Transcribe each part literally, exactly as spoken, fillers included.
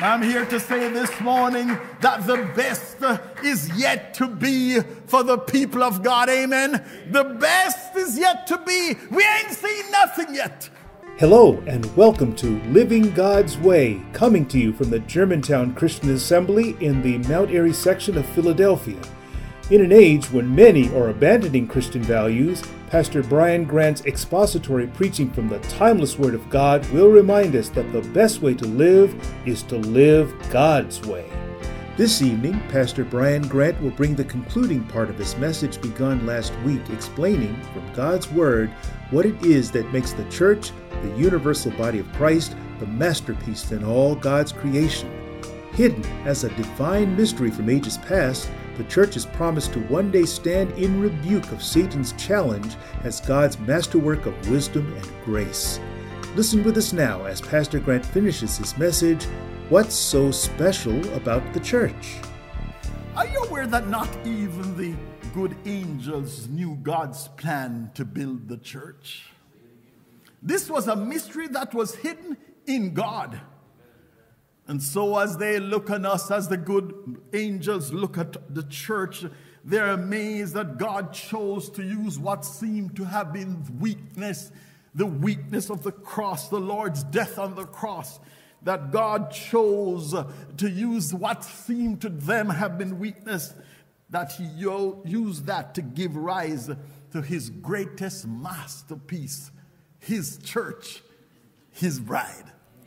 I'm here to say this morning that the best is yet to be for the people of God. Amen. The best is yet to be. We ain't seen nothing yet. Hello and welcome to Living God's Way, coming to you from the Germantown Christian Assembly in the Mount Airy section of Philadelphia. In an age when many are abandoning Christian values, Pastor Brian Grant's expository preaching from the timeless Word of God will remind us that the best way to live is to live God's way. This evening, Pastor Brian Grant will bring the concluding part of his message begun last week, explaining from God's Word what it is that makes the church, the universal body of Christ, the masterpiece in all God's creation. Hidden as a divine mystery from ages past, the church is promised to one day stand in rebuke of Satan's challenge as God's masterwork of wisdom and grace. Listen with us now as Pastor Grant finishes his message, What's So Special About the Church? Are you aware that not even the good angels knew God's plan to build the church? This was a mystery that was hidden in God. And so as they look on us, as the good angels look at the church, they're amazed that God chose to use what seemed to have been weakness, the weakness of the cross, the Lord's death on the cross, that God chose to use what seemed to them have been weakness, that he used that to give rise to his greatest masterpiece, his church, his bride.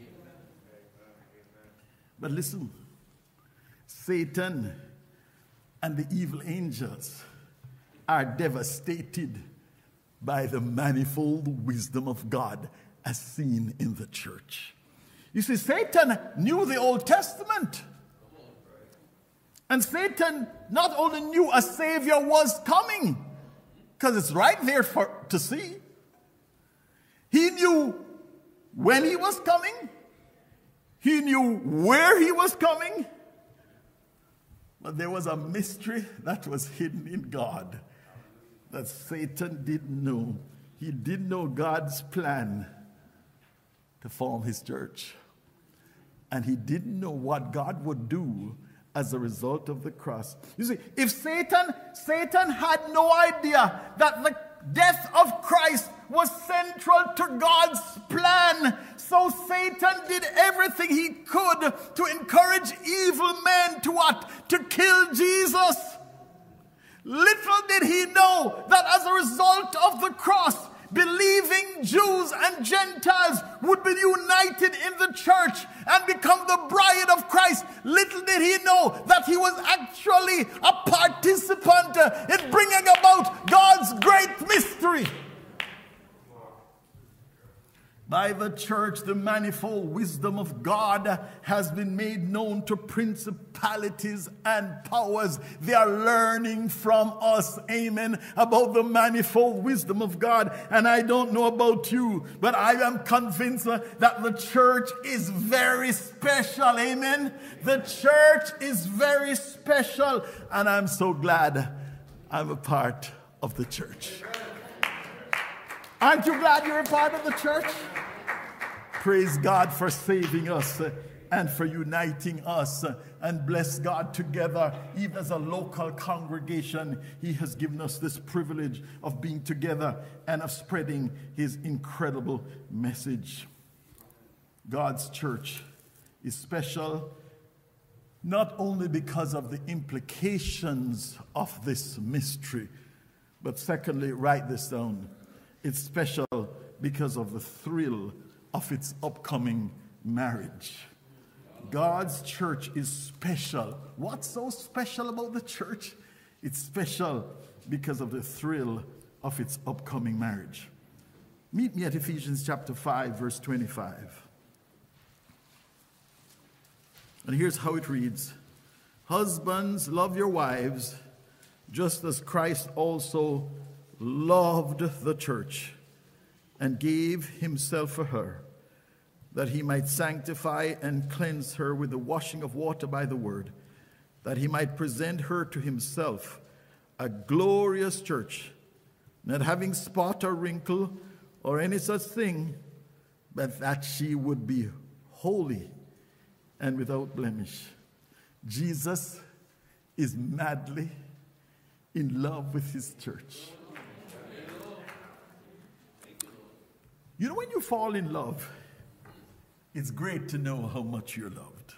But listen, Satan and the evil angels are devastated by the manifold wisdom of God as seen in the church. You see, Satan knew the Old Testament. And Satan not only knew a Savior was coming, because it's right there for to see. He knew when he was coming. He knew where he was coming, but there was a mystery that was hidden in God that Satan didn't know. He didn't know God's plan to form his church. And he didn't know what God would do as a result of the cross. You see, if Satan, Satan had no idea that the death of Christ was central to God's plan, so Satan did everything he could to encourage evil men to what? To kill Jesus. Little did he know that as a result of the cross, believing Jews and Gentiles would be united in the church and become the bride of Christ. Little did he know that he was actually a participant in bringing about God's great mystery. By the church, the manifold wisdom of God has been made known to principalities and powers. They are learning from us, amen, about the manifold wisdom of God. And I don't know about you, but I am convinced uh, that the church is very special, amen. The church is very special, and I'm so glad I'm a part of the church. Aren't you glad you're a part of the church? Praise God for saving us and for uniting us, and bless God together. Even as a local congregation, he has given us this privilege of being together and of spreading his incredible message. God's church is special not only because of the implications of this mystery, but secondly, write this down. It's special because of the thrill of its upcoming marriage. God's church is special. What's so special about the church? It's special because of the thrill of its upcoming marriage. Meet me at Ephesians chapter five, verse twenty-five. And here's how it reads. Husbands, love your wives, just as Christ also loved the church and gave himself for her, that he might sanctify and cleanse her with the washing of water by the word, that he might present her to himself a glorious church, not having spot or wrinkle or any such thing, but that she would be holy and without blemish. Jesus is madly in love with his church. You know, when you fall in love, it's great to know how much you're loved.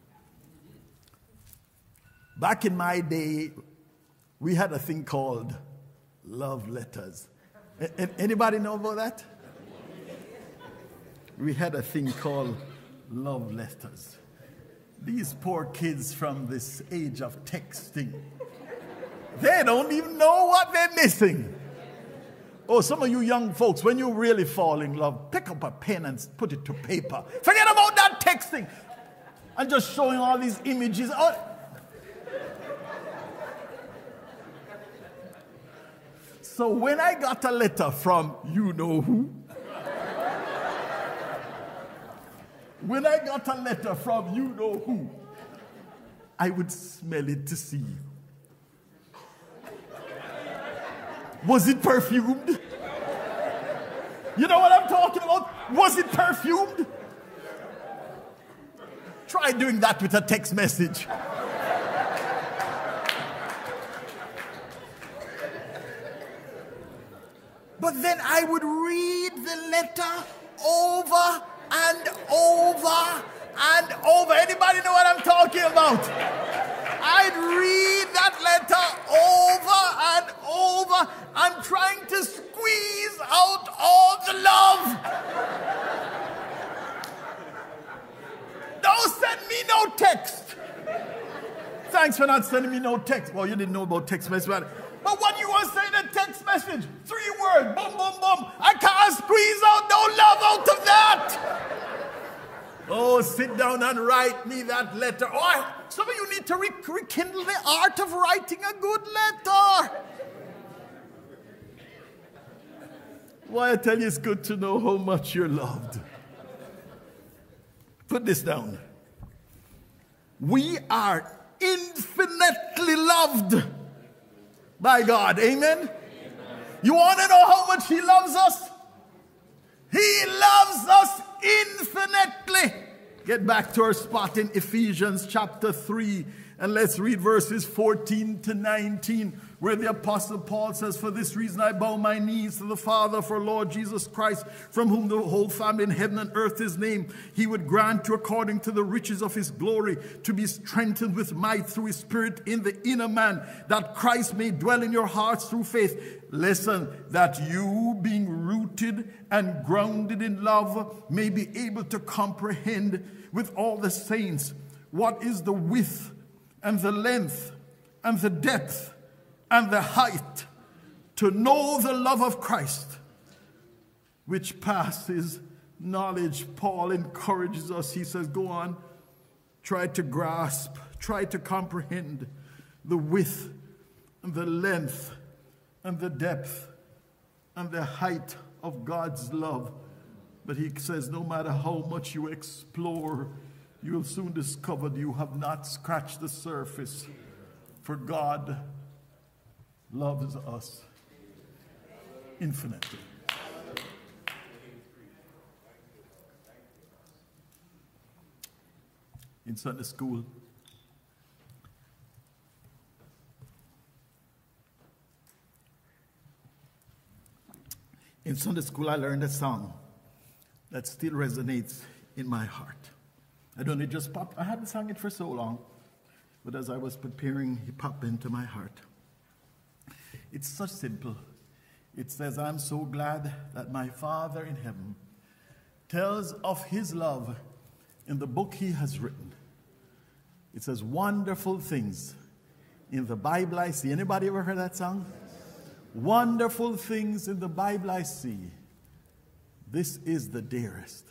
Back in my day, we had a thing called love letters. A- anybody know about that? We had a thing called love letters. These poor kids from this age of texting, they don't even know what they're missing. Oh, some of you young folks, when you really fall in love, pick up a pen and put it to paper. Forget about that texting and just showing all these images. Oh. So when I got a letter from you know who, when I got a letter from you know who, I would smell it to see. Was it perfumed? You know what I'm talking about? Was it perfumed? Try doing that with a text message. But then I would read the letter over and over and over. Anybody know what I'm talking about? I'd read that letter over and over. I'm trying to squeeze out all the love. Don't send me no text. Thanks for not sending me no text. Well, you didn't know about text message. But what you want to say in a text message? Three words, boom, boom, boom. I can't squeeze out no love out of that. Oh, sit down and write me that letter. Oh, I, some of you need to re- rekindle the art of writing a good letter. Why, I tell you, it's good to know how much you're loved. Put this down. We are infinitely loved by God. Amen? Amen. You want to know how much he loves us? He loves us infinitely. Get back to our spot in Ephesians chapter three, and let's read verses fourteen to nineteen, where the Apostle Paul says, "For this reason I bow my knees to the Father for Lord Jesus Christ, from whom the whole family in heaven and earth is named. He would grant you, according to the riches of his glory, to be strengthened with might through his Spirit in the inner man, that Christ may dwell in your hearts through faith. Listen, that you, being rooted and grounded in love, may be able to comprehend with all the saints what is the width and the length and the depth and the height, to know the love of Christ, which passes knowledge." Paul encourages us. He says, go on, try to grasp, try to comprehend the width and the length and the depth and the height of God's love. But he says, no matter how much you explore, you will soon discover that you have not scratched the surface, for God loves us infinitely. In Sunday school, in Sunday school, I learned a song that still resonates in my heart. I don't know, it just popped. I hadn't sung it for so long, but as I was preparing, it popped into my heart. It's so simple. It says, "I'm so glad that my Father in heaven tells of his love in the book he has written." It says, "Wonderful things in the Bible I see." Anybody ever heard that song? Wonderful things in the Bible I see. This is the dearest.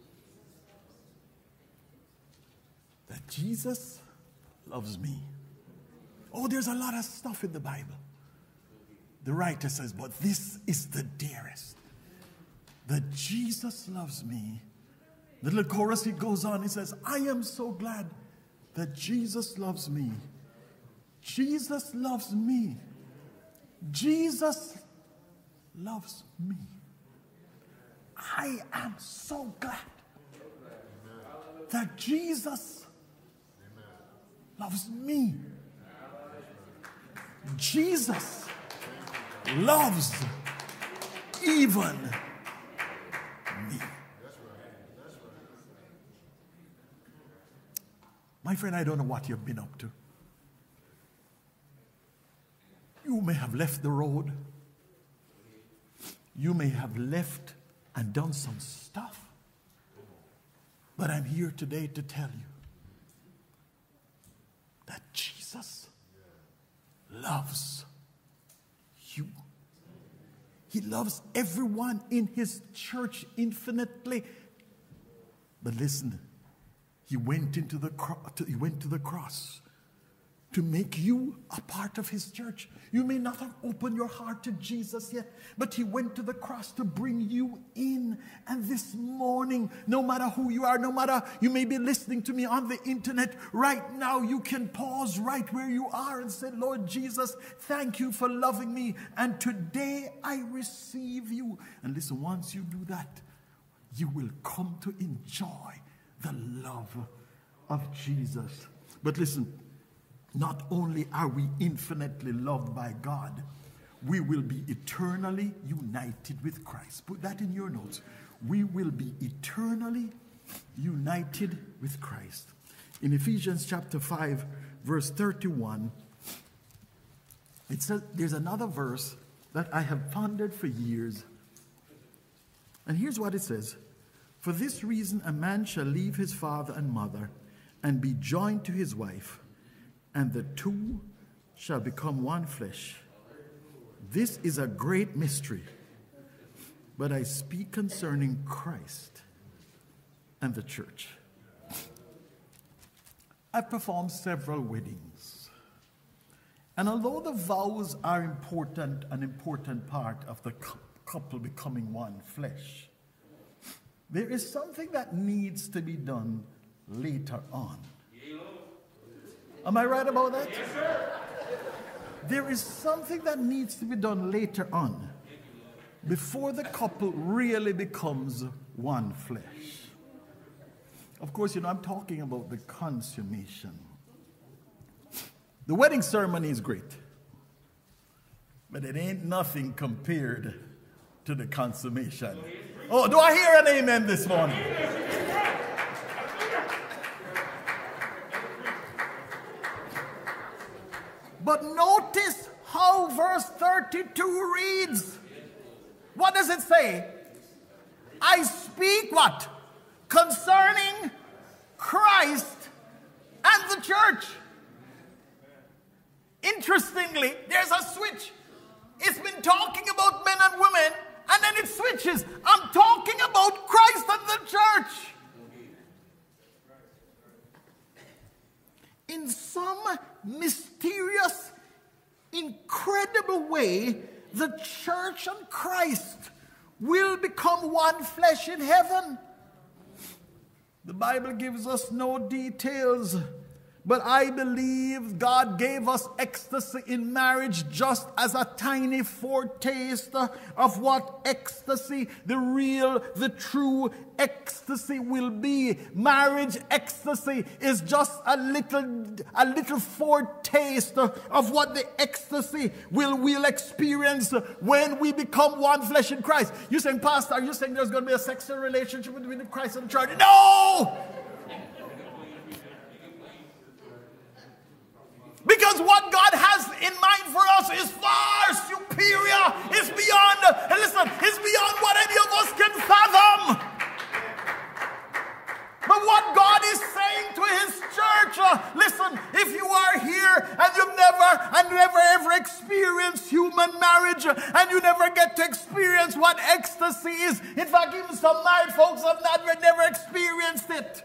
That Jesus loves me. Oh, there's a lot of stuff in the Bible. The writer says, but this is the dearest. That Jesus loves me. The little chorus, he goes on, he says, I am so glad that Jesus loves me. Jesus loves me. Jesus loves me. I am so glad that Jesus loves me. Jesus loves even me. My friend, I don't know what you've been up to. You may have left the road. You may have left and done some stuff. But I'm here today to tell you that Jesus loves you. He loves everyone in his church infinitely. But listen, he went into the cro- he went to the cross to make you a part of his church. You may not have opened your heart to Jesus yet, but he went to the cross to bring you in. And this morning, no matter who you are, no matter, you may be listening to me on the internet right now, you can pause right where you are and say, Lord Jesus, thank you for loving me. And today I receive you. And listen, once you do that, you will come to enjoy the love of Jesus. But listen, not only are we infinitely loved by God, we will be eternally united with Christ. Put that in your notes. We will be eternally united with Christ. In Ephesians chapter five, verse thirty-one, it says, there's another verse that I have pondered for years. And here's what it says. For this reason, a man shall leave his father and mother and be joined to his wife, and the two shall become one flesh. This is a great mystery, but I speak concerning Christ and the church. I've performed several weddings. And although the vows are important, an important part of the couple becoming one flesh, there is something that needs to be done later on. Am I right about that? Yes, sir. There is something that needs to be done later on before the couple really becomes one flesh. Of course, you know, I'm talking about the consummation. The wedding ceremony is great, but it ain't nothing compared to the consummation. Oh, do I hear an amen this morning? But notice how verse thirty-two reads. What does it say? I speak what? Concerning Christ and the church. Interestingly, there's a switch. It's been talking about men and women, and then it switches. I'm talking about Christ and the church. In some mysterious, incredible way, the church and Christ will become one flesh in heaven. The Bible gives us no details, but I believe God gave us ecstasy in marriage just as a tiny foretaste of what ecstasy, the real, the true ecstasy will be. Marriage ecstasy is just a little, a little foretaste of what the ecstasy will we'll experience when we become one flesh in Christ. You saying, Pastor, are you saying there's going to be a sexual relationship between Christ and the church? No! Because what God has in mind for us is far superior. It's beyond, and listen, it's beyond what any of us can fathom. But what God is saying to his church, uh, listen, if you are here and you've never and never ever experienced human marriage, uh, and you never get to experience what ecstasy is, in fact, even some married folks have not never experienced it.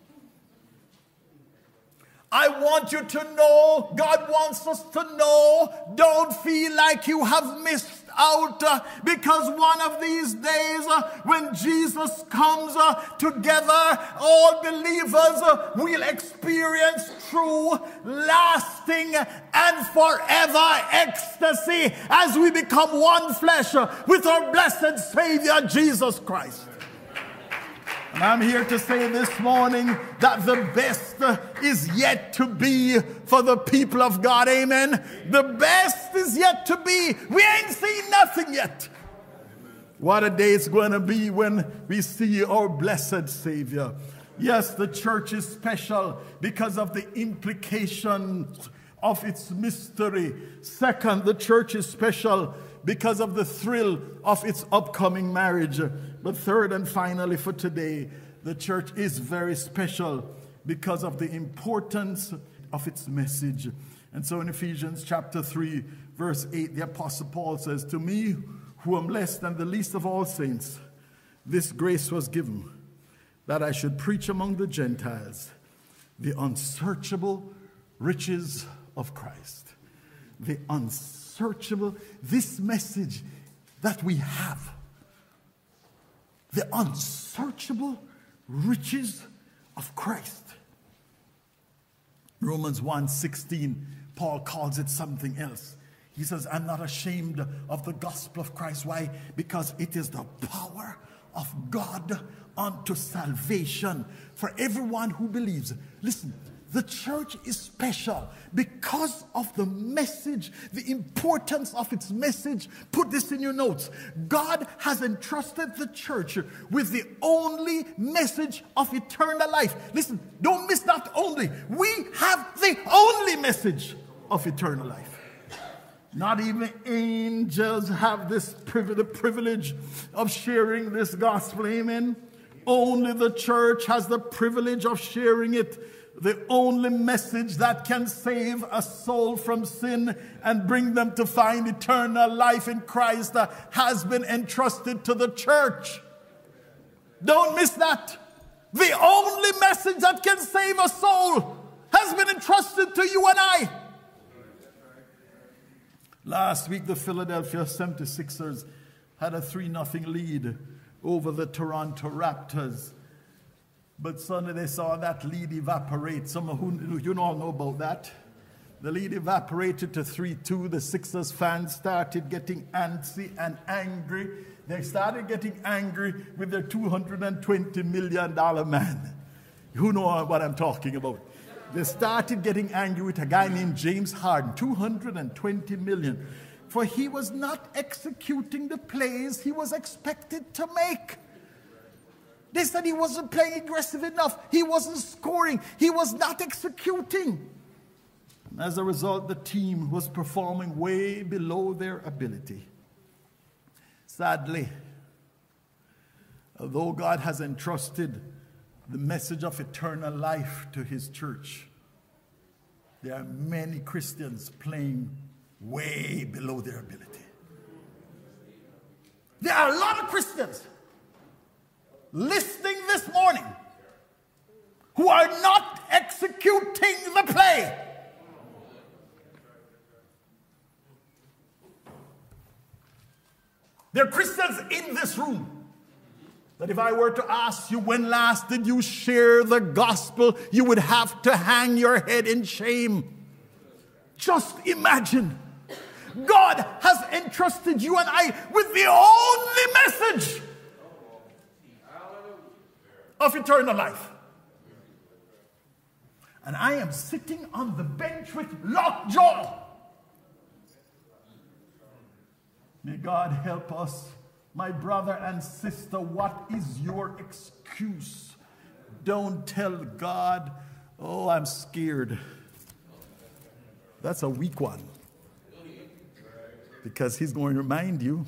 I want you to know, God wants us to know, don't feel like you have missed out, uh, because one of these days uh, when Jesus comes uh, together, all believers uh, will experience true, lasting, and forever ecstasy as we become one flesh uh, with our blessed Savior, Jesus Christ. And I'm here to say this morning that the best is yet to be for the people of God. Amen. The best is yet to be. We ain't seen nothing yet. What a day it's going to be when we see our blessed Savior. Yes, the church is special because of the implications of its mystery. Second, the church is special because of the thrill of its upcoming marriage. But third and finally for today, the church is very special because of the importance of its message. And so in Ephesians chapter three, verse eight, the Apostle Paul says, "To me, who am less than the least of all saints, this grace was given, that I should preach among the Gentiles the unsearchable riches of Christ." The unsearchable, this message that we have, the unsearchable riches of Christ. Romans one sixteen, Paul calls it something else. He says, "I'm not ashamed of the gospel of Christ." Why? Because it is the power of God unto salvation for everyone who believes. Listen, the church is special because of the message, the importance of its message. Put this in your notes. God has entrusted the church with the only message of eternal life. Listen, don't miss that only. We have the only message of eternal life. Not even angels have this privilege, the privilege of sharing this gospel. Amen. Only the church has the privilege of sharing it. The only message that can save a soul from sin and bring them to find eternal life in Christ uh, has been entrusted to the church. Don't miss that. The only message that can save a soul has been entrusted to you and I. Last week, the Philadelphia seventy-sixers had a three nothing lead over the Toronto Raptors. But suddenly they saw that lead evaporate. Some of who you all know about that. The lead evaporated to three two. The Sixers fans started getting antsy and angry. They started getting angry with their two hundred twenty million dollars man. You know what I'm talking about. They started getting angry with a guy named James Harden, two hundred twenty million dollars. For he was not executing the plays he was expected to make. They said he wasn't playing aggressive enough. He wasn't scoring. He was not executing. As a result, the team was performing way below their ability. Sadly, although God has entrusted the message of eternal life to his church, there are many Christians playing way below their ability. There are a lot of Christians listening this morning who are not executing the play. There are Christians in this room that if I were to ask you, when last did you share the gospel, you would have to hang your head in shame. Just imagine. God has entrusted you and I with the only message of eternal life. And I am sitting on the bench with locked jaw. May God help us. My brother and sister, what is your excuse? Don't tell God, "Oh, I'm scared." That's a weak one. Because he's going to remind you,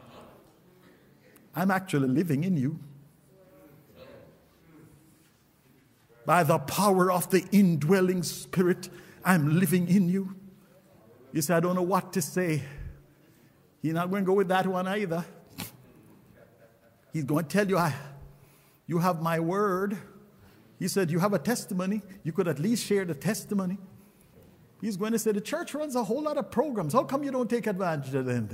I'm actually living in you. By the power of the indwelling Spirit, I'm living in you. You say, "I don't know what to say." He's not going to go with that one either. He's going to tell you, I, you have my word. He said, you have a testimony. You could at least share the testimony. He's going to say, the church runs a whole lot of programs. How come you don't take advantage of them?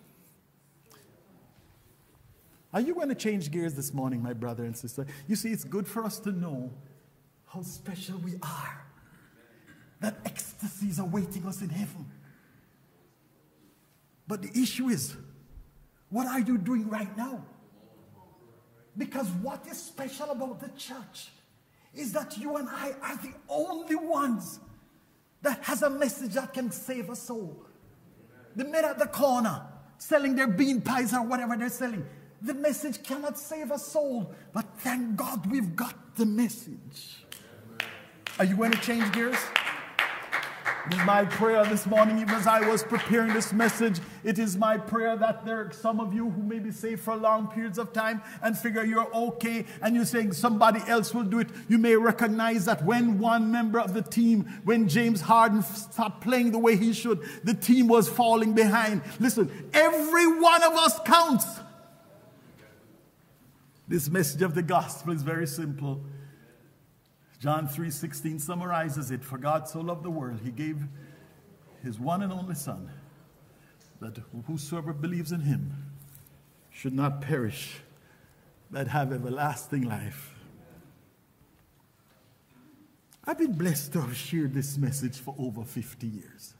Are you going to change gears this morning, my brother and sister? You see, it's good for us to know how special we are. That ecstasy is awaiting us in heaven. But the issue is, what are you doing right now? Because what is special about the church is that you and I are the only ones that has a message that can save a soul. The men at the corner selling their bean pies or whatever they're selling, the message cannot save a soul, but thank God we've got the message. Are you going to change gears? It is my prayer this morning, even as I was preparing this message, it is my prayer that there are some of you who may be saved for long periods of time and figure you're okay and you're saying somebody else will do it. You may recognize that when one member of the team, when James Harden stopped playing the way he should, the team was falling behind. Listen, every one of us counts. This message of the gospel is very simple. John three sixteen summarizes it. For God so loved the world, he gave his one and only Son, that whosoever believes in him should not perish, but have everlasting life. I've been blessed to have shared this message for over fifty years.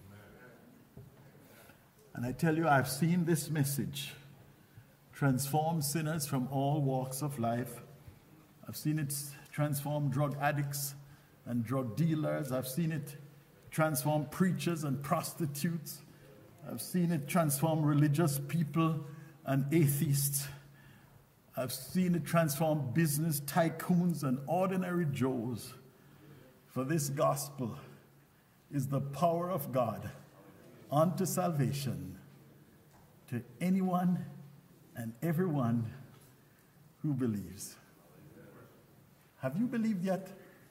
And I tell you, I've seen this message transform sinners from all walks of life. I've seen it transform drug addicts and drug dealers. I've seen it transform preachers and prostitutes. I've seen it transform religious people and atheists. I've seen it transform business tycoons and ordinary Joes. For this gospel is the power of God unto salvation to anyone and everyone who believes. Have you believed yet?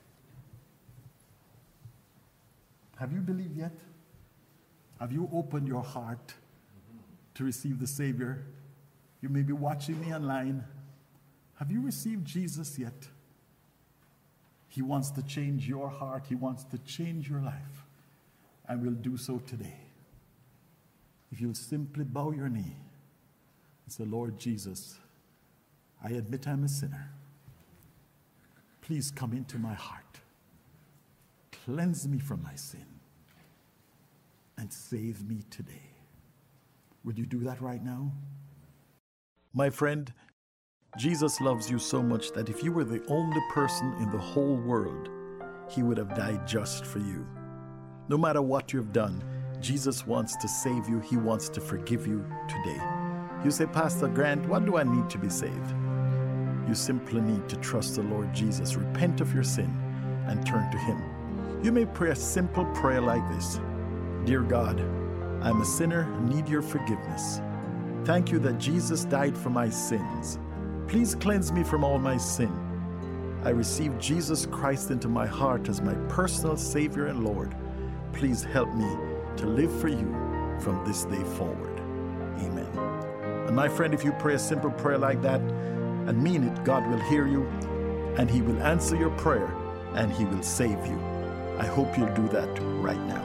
Have you believed yet? Have you opened your heart to receive the Savior? You may be watching me online. Have you received Jesus yet? He wants to change your heart. He wants to change your life. And will do so today. If you'll simply bow your knee and say, Lord Jesus, I admit I'm a sinner. Please come into my heart. Cleanse me from my sin. And save me today. Would you do that right now? My friend, Jesus loves you so much that if you were the only person in the whole world, he would have died just for you. No matter what you've done, Jesus wants to save you. He wants to forgive you today. You say, Pastor Grant, what do I need to be saved? You simply need to trust the Lord Jesus, repent of your sin, and turn to him. You may pray a simple prayer like this. Dear God, I'm a sinner and need your forgiveness. Thank you that Jesus died for my sins. Please cleanse me from all my sin. I receive Jesus Christ into my heart as my personal Savior and Lord. Please help me to live for you from this day forward. Amen. And my friend, if you pray a simple prayer like that and mean it, God will hear you and he will answer your prayer and he will save you. I hope you'll do that right now.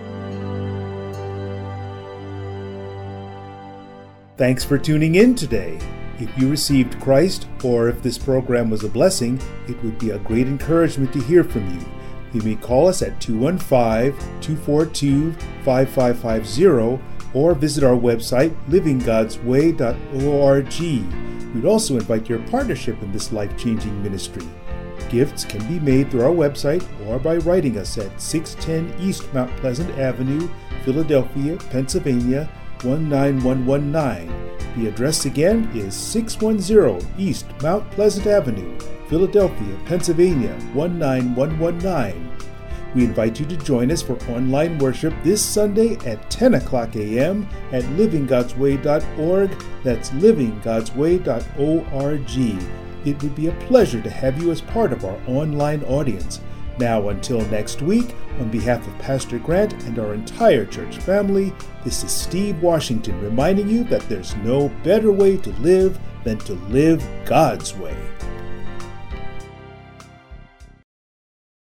Thanks for tuning in today. If you received Christ, or if this program was a blessing, it would be a great encouragement to hear from you. You may call us at two one five, two four two, five five five zero or visit our website, living gods way dot org. We'd also invite your partnership in this life-changing ministry. Gifts can be made through our website or by writing us at six ten East Mount Pleasant Avenue, Philadelphia, Pennsylvania, one nine one one nine. The address again is six one zero East Mount Pleasant Avenue, Philadelphia, Pennsylvania, one nine one one nine. We invite you to join us for online worship this Sunday at ten o'clock a.m. at living gods way dot org. That's living gods way dot org. It would be a pleasure to have you as part of our online audience. Now, until next week, on behalf of Pastor Grant and our entire church family, this is Steve Washington reminding you that there's no better way to live than to live God's way.